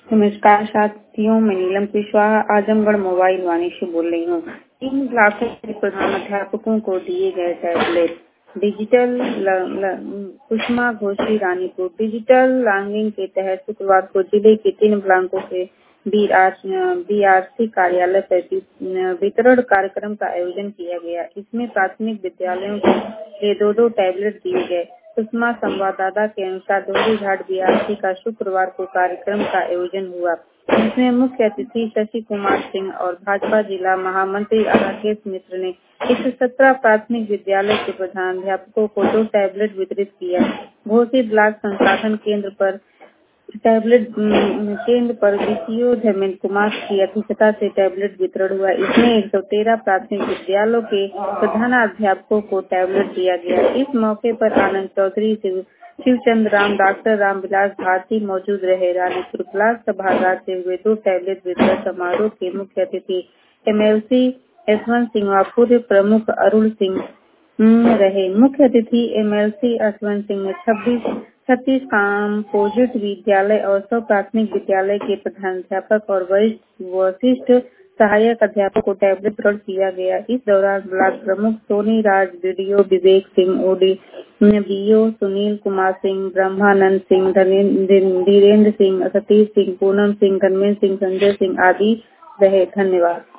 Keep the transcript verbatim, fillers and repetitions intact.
नमस्कार साथियों, मैं नीलम कुशवाहा आजमगढ़ मोबाइल वाणी से बोल रही हूँ। तीन लाख से प्रधान अध्यापकों को दिए गए tablet. Digital Kusuma Ghosi Ranipur digital learning के तहत शुक्रवार को जिले के तीन ब्लॉकों के बीआरसी कार्यालय पर वितरण कार्यक्रम का आयोजन किया गया। इसमें प्राथमिक विद्यालयों के लिए दो दो टैबलेट दिए गए। कुसुमा संवाददाता के अनुसार दोहरी घाट बीआरसी का शुक्रवार को कार्यक्रम का आयोजन हुआ, जिसमें मुख्य अतिथि शशि कुमार सिंह और भाजपा जिला महामंत्री राकेश मिश्र ने इस सत्रह प्राथमिक विद्यालय के प्रधानाध्यापकों को दो टैबलेट वितरित किया। घोसी ब्लॉक संसाधन केंद्र पर टैबलेट केंद्र पर डीसीओ धर्मेंद्र कुमार की अध्यक्षता से टैबलेट वितरण हुआ। इसमें एक सौ तेरह प्राथमिक विद्यालयों के प्रधानाध्यापकों को टैबलेट दिया गया। इस मौके पर आनंद चौधरी, शिवचंद्र राम, डॉक्टर रामविलास भारती मौजूद रहे। रानीपुर ब्लॉक सभागार से हुए दो टैबलेट वितरण समारोह के मुख्य अतिथि एमएलसी यशवंत सिंह व पूर्व प्रमुख अरुण सिंह रहे। मुख्य अतिथि एमएलसी यशवंत सिंह ने छब्बीस छत्तीस कंपोजिट विद्यालय और सौ प्राथमिक विद्यालय के प्रधानाध्यापक और वरिष्ठ वरिष्ठ सहायक अध्यापक को टैबलेट वितरण किया गया। इस दौरान ब्लॉक प्रमुख Soni Raj, BDO Vivek Singh, OD BO Sunil Kumar Singh, Brahmanand Singh, Dhirendra Singh, Satish Singh, Poonam Singh, Dharmendra Singh, Sanjay Singh आदि रहे। धन्यवाद।